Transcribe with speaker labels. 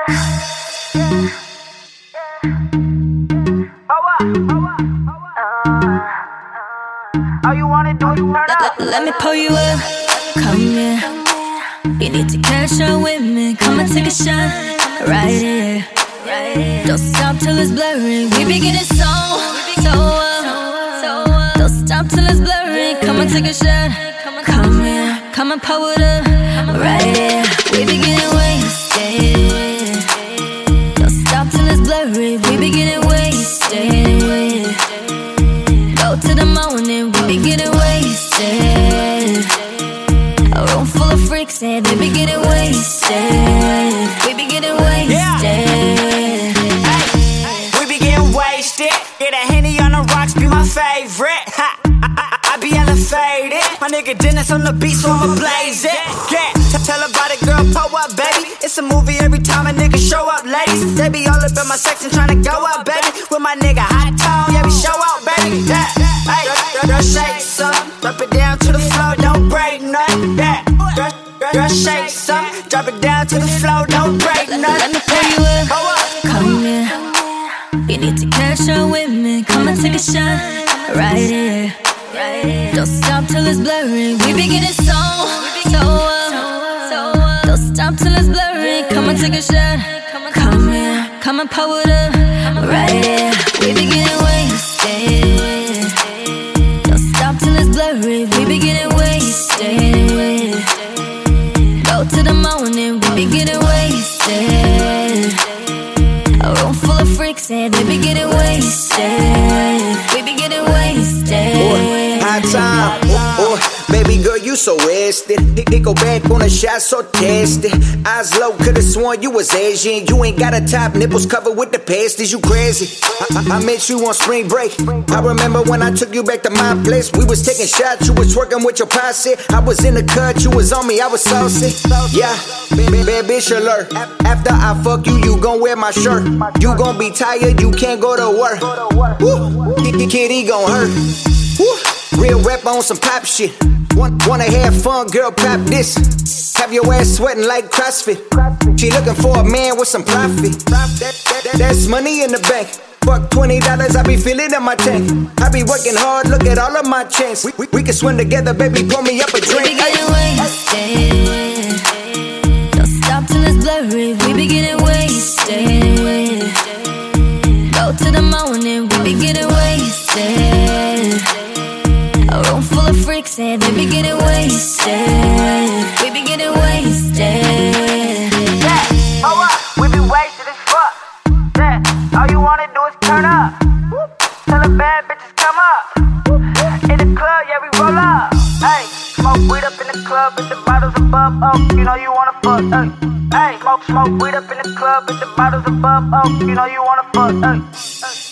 Speaker 1: All you wanna do is turn up.
Speaker 2: Let me pull you up, come here. You need to catch up with me. Come and take a shot, right here. Don't stop till it's blurry. We be getting so Don't stop till it's blurry. Come and take a shot, come here. Come and pull it up, right here. We be getting wasted. Don't stop till it's blurry. We be getting wasted. Go to the morning, we be getting wasted. A room full of freaks and they be getting wasted. We be getting wasted.
Speaker 1: We be getting wasted. Get a Henny on the rocks, be my favorite. I be elevated. My nigga Dennis on the beat, so I'ma blaze it. Yeah, tell about it, girl, pull up, baby. It's a movie every time a nigga show up, ladies. They be all up in my section tryna go up, baby. With my nigga Hot Tone, yeah, we show out, baby. Yeah, hey, girl, shake some, drop it down to the floor, don't break nothing. Yeah, girl, shake some, drop it down to the floor, don't break nothing.
Speaker 2: Let me pull you up, come here. You need to catch up with me. Come and take a shot, right here. Don't stop till it's blurry. We be getting so Don't stop till it's blurry. Come and take a shot, come here. Come and pull it up, right here. We be getting wasted. Don't stop till it's blurry. We be getting wasted. Go to the morning, we be getting wasted. A room full of freaks and they be getting wasted. We be getting wasted.
Speaker 3: Hot time, baby girl, you so wasted. Go back on a shot, so tested. Eyes low, could've sworn you was Asian. You ain't got a top, nipples covered with the pasties. You crazy? I met you on spring break. I remember when I took you back to my place. We was taking shots, you was twerking with your posse. I was in the cut, you was on me, I was saucy. Yeah, bad bitch alert. After I fuck you, you gon' wear my shirt. You gon' be tired, you can't go to work. Woo, kitty gon' hurt. Woo. Real rap on some pop shit. Wanna have fun, girl, pop this. Have your ass sweating like CrossFit. She looking for a man with some profit. That's money in the bank. Fuck $20, I be feeling in my tank. I be working hard, look at all of my chance. We can swim together, baby, pour me up a drink.
Speaker 2: We be getting wasted. Don't stop till it's blurry. We be getting wasted. Go to the morning, we be getting wasted. A room full of freaks and they be getting wasted. We be getting wasted.
Speaker 1: Yeah, we be wasted as fuck. Yeah, all you wanna do is turn up. Tell the bad bitches come up. In the club, yeah, we roll up. Hey, smoke weed up in the club with the bottles above. Oh, you know you wanna fuck. Hey, smoke weed up in the club with the bottles above. Oh, you know you wanna fuck. Hey.